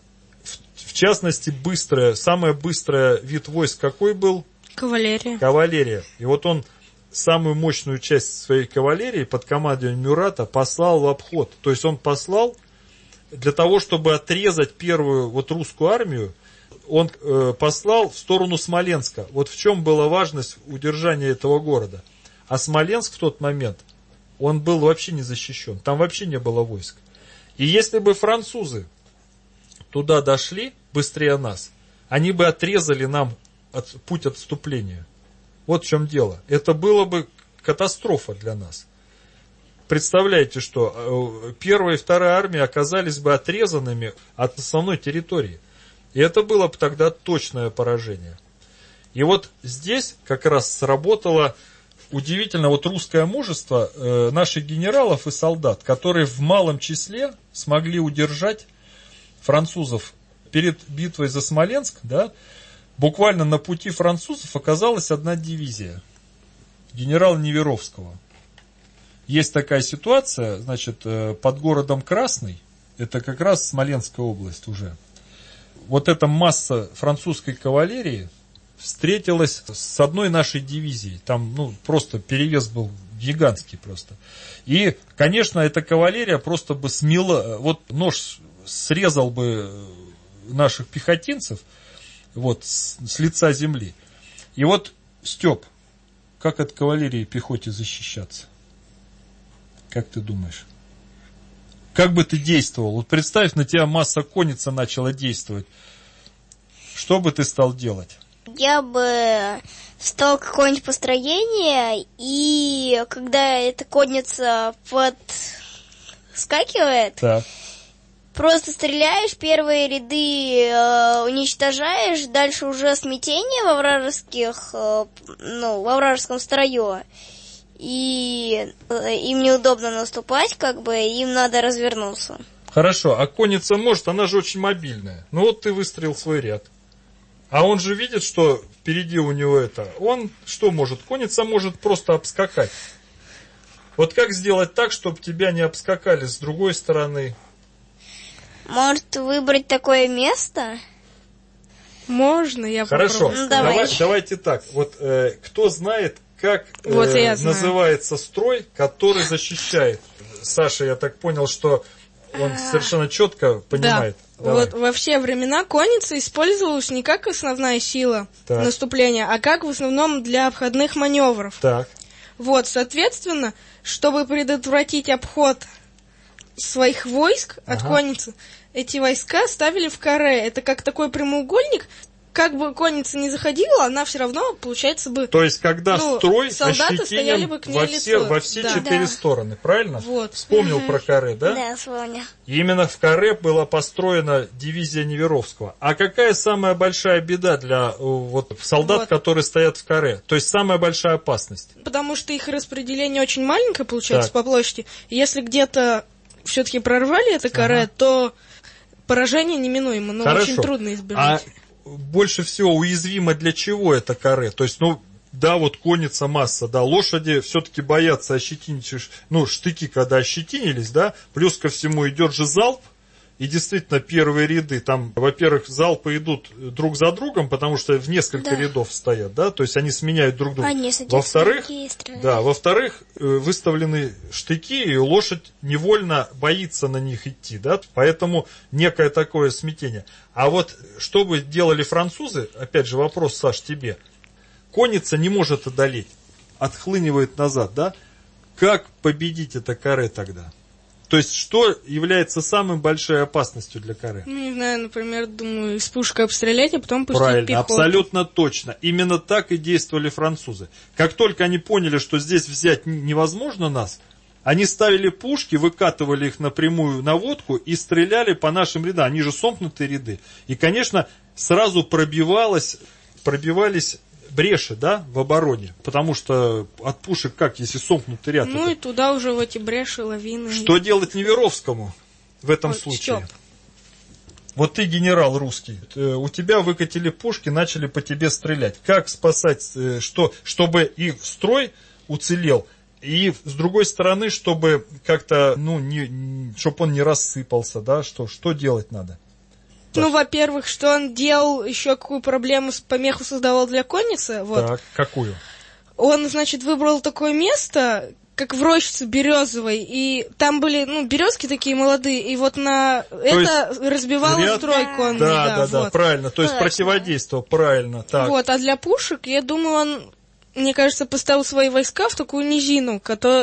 В частности, самый быстрый вид войск какой был? Кавалерия. И вот он самую мощную часть своей кавалерии под командованием Мюрата послал в обход. То есть он послал для того, чтобы отрезать первую русскую армию, он послал в сторону Смоленска. Вот в чем была важность удержания этого города. А Смоленск в тот момент, он был вообще не защищен. Там вообще не было войск. И если бы французы туда дошли быстрее нас, они бы отрезали нам путь отступления. Вот в чем дело. Это было бы катастрофа для нас. Представляете, что первая и вторая армия оказались бы отрезанными от основной территории. И это было бы тогда точное поражение. И вот здесь как раз сработало удивительно русское мужество наших генералов и солдат, которые в малом числе смогли удержать французов перед битвой за Смоленск. Да, буквально на пути французов оказалась одна дивизия генерала Неверовского. Есть такая ситуация, под городом Красный, это как раз Смоленская область уже. Вот эта масса французской кавалерии встретилась с одной нашей дивизией. Там, просто перевес был гигантский просто. И, конечно, эта кавалерия просто бы смела, нож срезал бы наших пехотинцев, с лица земли. И Степ, как от кавалерии пехоте защищаться? Как ты думаешь? Как бы ты действовал? Представь, на тебя масса конницы начала действовать. Что бы ты стал делать? Я бы встал какое-нибудь построение, и когда эта конница подскакивает, так, просто стреляешь, первые ряды уничтожаешь, дальше уже смятение во вражеском строю. И им неудобно наступать, им надо развернуться. Хорошо, а конница может, она же очень мобильная. Ты выстроил свой ряд. А он же видит, что впереди у него он что может? Конница может просто обскакать. Вот как сделать так, чтобы тебя не обскакали с другой стороны? Может, выбрать такое место? Можно, я попробую. Хорошо, давайте так. Кто знает, как называется строй, который защищает? Саша, я так понял, что он совершенно четко понимает. Да. Во все времена конница использовалась не как основная сила наступления, а как в основном для обходных маневров. Так. Вот, соответственно, чтобы предотвратить обход своих войск от конницы, эти войска ставили в каре. Это как такой прямоугольник. Как бы конница не заходила, она все равно, получается бы... То есть, когда строй солдаты стояли бы к ней во все 4 стороны, правильно? Вот. Вспомнил про каре, да? Да, вспомнил. Именно в каре была построена дивизия Неверовского. А какая самая большая беда для солдат, которые стоят в каре? То есть, самая большая опасность? Потому что их распределение очень маленькое, получается, по площади. Если где-то все-таки прорвали это каре, то поражение неминуемо, но очень трудно избежать. Больше всего уязвимо для чего это каре? То есть, конница масса, лошади все-таки боятся ощетинить, штыки, когда ощетинились, плюс ко всему идет же залп, и действительно первые ряды, там, во-первых, залпы идут друг за другом, потому что в несколько рядов стоят, то есть они сменяют друг друга. Во-вторых, выставлены штыки, и лошадь невольно боится на них идти, поэтому некое такое смятение. А вот что бы делали французы, опять же вопрос, Саш, тебе, конница не может одолеть, отхлынивает назад, как победить это каре тогда? То есть, что является самой большой опасностью для каре? Не знаю, например, думаю, из пушек обстрелять, а потом пустить Правильно, пехоту. абсолютно точно. Именно так и действовали французы. Как только они поняли, что здесь взять невозможно нас, они ставили пушки, выкатывали их напрямую на водку и стреляли по нашим рядам. Они же сомкнутые ряды. И, конечно, сразу пробивались бреши, в обороне. Потому что от пушек как, если сомкнутый ряд? И туда уже в эти бреши, лавины. Что делать Неверовскому в этом случае? Вот ты генерал русский, у тебя выкатили пушки, начали по тебе стрелять. Как спасать, чтобы и строй уцелел, и с другой стороны, чтобы как-то, чтобы он не рассыпался, что делать надо? Во-первых, что он делал, еще какую помеху создавал для конницы. Так, какую? Он, выбрал такое место, как в рощице березовой, и там были, березки такие молодые, и на это разбивал строй конный. Да, правильно, то есть противодействовал, правильно. Так. А для пушек, я думаю, он, мне кажется, поставил свои войска в такую низину,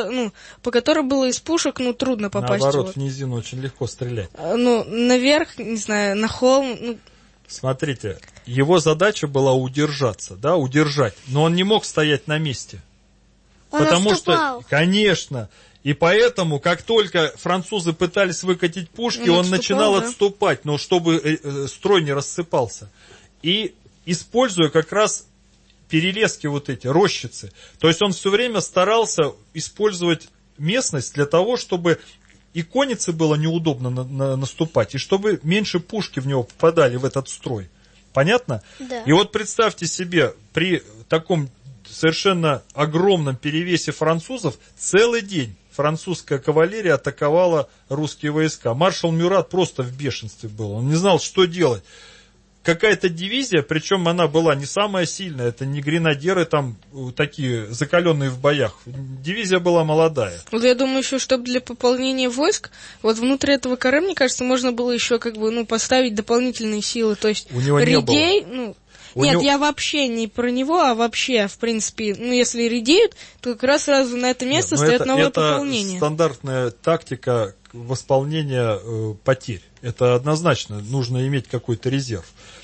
по которой было из пушек, трудно попасть. Наоборот, в низину очень легко стрелять. Наверх, не знаю, на холм. Смотрите, его задача была удержать, но он не мог стоять на месте. Потому что, конечно, и поэтому, как только французы пытались выкатить пушки, он начинал отступать, но чтобы строй не рассыпался. И используя как раз перелески эти, рощицы. То есть он все время старался использовать местность для того, чтобы и коннице было неудобно наступать, и чтобы меньше пушки в него попадали, в этот строй. Понятно? Да. И представьте себе, при таком совершенно огромном перевесе французов, целый день французская кавалерия атаковала русские войска. Маршал Мюрат просто в бешенстве был, он не знал, что делать. Какая-то дивизия, причем она была не самая сильная, это не гренадеры там такие закаленные в боях. Дивизия была молодая. Я думаю, еще, чтобы для пополнения войск, внутри этого каре, мне кажется, можно было еще поставить дополнительные силы. То есть у него редей, не было. Нет, я вообще не про него, а вообще, в принципе, если редеют, то как раз сразу на это место стоит новое пополнение. Это стандартная тактика восполнения потерь. Это однозначно, нужно иметь какой-то резерв.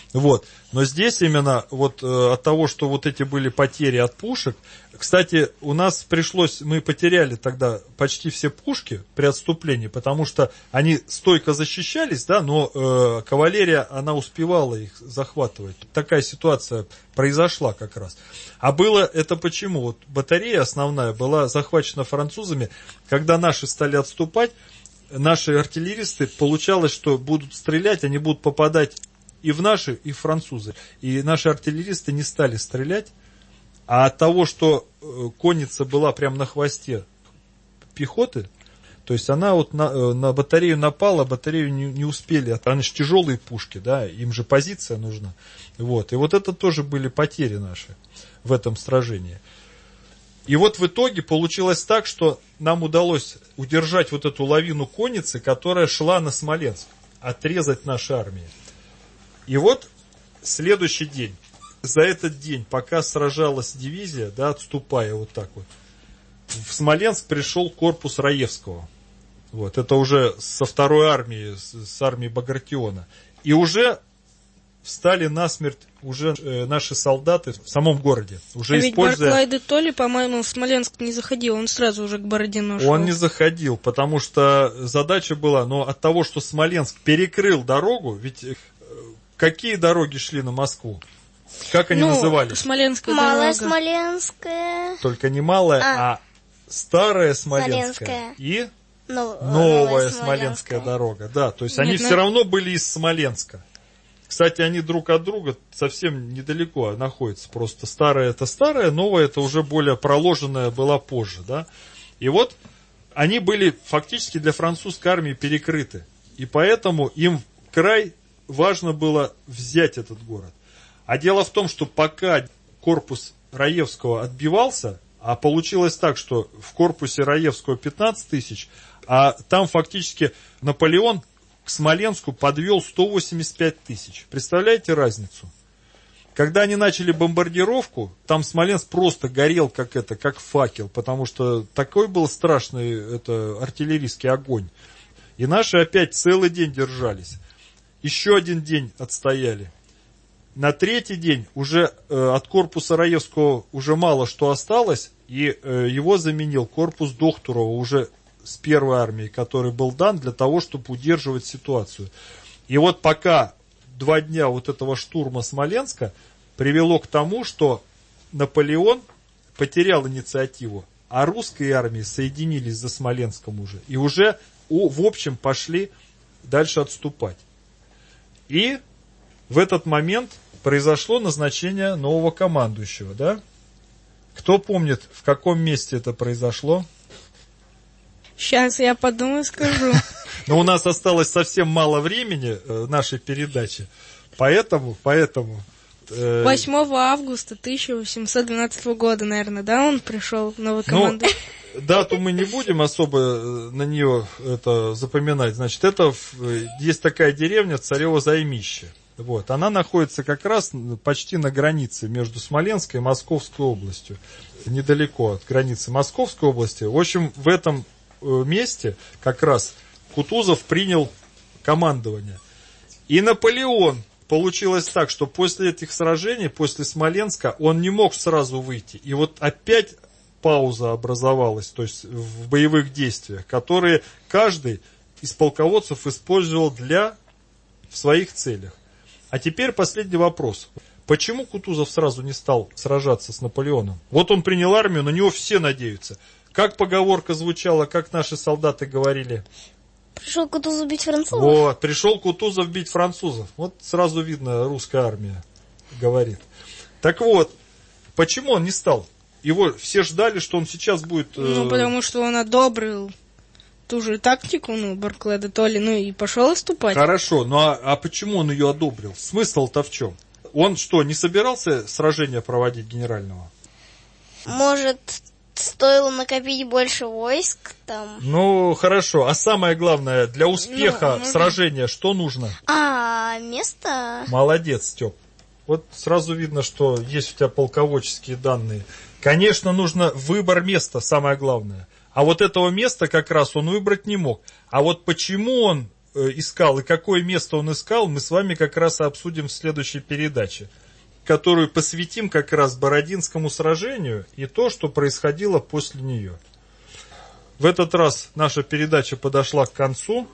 Но здесь именно от того, что эти были потери от пушек, кстати, у нас мы потеряли тогда почти все пушки при отступлении, потому что они стойко защищались, но кавалерия, она успевала их захватывать. Такая ситуация произошла как раз. А было это почему? Батарея основная была захвачена французами, когда наши стали отступать, наши артиллеристы, получалось, что будут стрелять, они будут попадать и в наши, и в французы. И наши артиллеристы не стали стрелять, а от того, что конница была прямо на хвосте пехоты, то есть она на батарею напала, батарею не успели, они же тяжелые пушки, им же позиция нужна. И это тоже были потери наши в этом сражении. И в итоге получилось так, что нам удалось удержать эту лавину конницы, которая шла на Смоленск, отрезать наши армии. И следующий день, за этот день, пока сражалась дивизия, отступая в Смоленск пришел корпус Раевского. Вот, это уже со второй армии, с армии Багратиона. И уже встали насмерть уже наши солдаты в самом городе. Уже используя... Барклай де Толли, по-моему, в Смоленск не заходил, он сразу уже к Бородино шел. Он не заходил, потому что задача была, но от того, что Смоленск перекрыл дорогу, ведь какие дороги шли на Москву? Как они назывались? Смоленская Малая дорога. Смоленская. Только не малая, а старая Смоленская и новая Смоленская дорога. Да, то есть они все равно были из Смоленска. Кстати, они друг от друга совсем недалеко находятся. Просто старая это старая, новая это уже более проложенная была позже. Да? И вот они были фактически для французской армии перекрыты. И поэтому им край важно было взять этот город. А дело в том, что пока корпус Раевского отбивался, а получилось так, что в корпусе Раевского 15 тысяч, а там фактически Наполеон к Смоленску подвел 185 тысяч. Представляете разницу? Когда они начали бомбардировку, там Смоленск просто горел как факел, потому что такой был страшный артиллерийский огонь. И наши опять целый день держались. Еще один день отстояли. На третий день уже от корпуса Раевского уже мало что осталось, и его заменил корпус Дохтурова уже с первой армией, который был дан для того, чтобы удерживать ситуацию. И вот пока 2 дня вот этого штурма Смоленска привело к тому, что Наполеон потерял инициативу, а русские армии соединились за Смоленском уже, и уже в общем пошли дальше отступать. И в этот момент произошло назначение нового командующего, да? Кто помнит, в каком месте это произошло? Сейчас я подумаю, скажу. Но у нас осталось совсем мало времени нашей передачи, поэтому 8 августа 1812 года, наверное, да, он пришел, новый командующий? Дату мы не будем особо на нее запоминать. Значит, есть такая деревня Царево-Займище. Вот. Она находится как раз почти на границе между Смоленской и Московской областью. Недалеко от границы Московской области. В общем, в этом месте как раз Кутузов принял командование. И Наполеон, получилось так, что после этих сражений, после Смоленска, он не мог сразу выйти. И вот опять пауза образовалась, то есть в боевых действиях, которые каждый из полководцев использовал в своих целях. А теперь последний вопрос. Почему Кутузов сразу не стал сражаться с Наполеоном? Вот он принял армию, на него все надеются. Как поговорка звучала, как наши солдаты говорили? Пришел Кутузов бить французов. Вот, пришел Кутузов бить французов. Вот сразу видно, русская армия говорит. Так вот, почему он не стал? Его все ждали, что он сейчас будет... потому что он одобрил ту же тактику, Барклай де Толли, и пошел отступать. Хорошо, а почему он ее одобрил? Смысл-то в чем? Он что, не собирался сражения проводить генерального? Может, стоило накопить больше войск там? Хорошо. А самое главное, для успеха сражения что нужно? Место? Молодец, Степ. Вот сразу видно, что есть у тебя полководческие данные. Конечно, нужно выбор места, самое главное. А вот этого места как раз он выбрать не мог. А вот почему он искал и какое место он искал, мы с вами как раз и обсудим в следующей передаче, которую посвятим как раз Бородинскому сражению и то, что происходило после нее. В этот раз наша передача подошла к концу.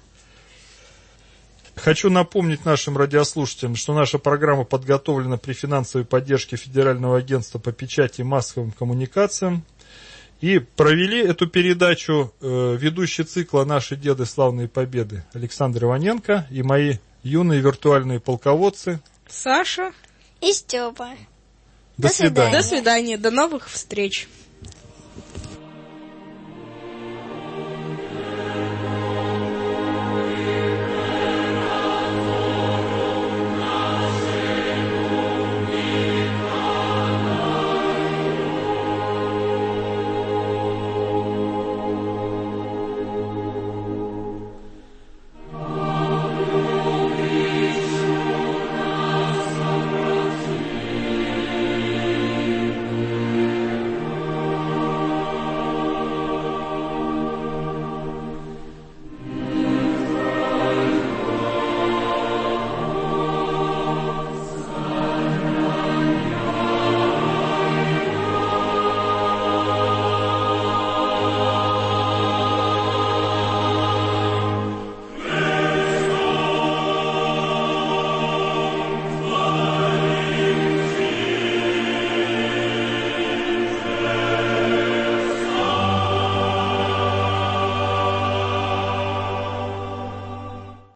Хочу напомнить нашим радиослушателям, что наша программа подготовлена при финансовой поддержке Федерального агентства по печати и массовым коммуникациям. И провели эту передачу ведущий цикла «Наши деды. Славные победы» Александр Иваненко и мои юные виртуальные полководцы Саша и Степа. До свидания. До свидания, до новых встреч.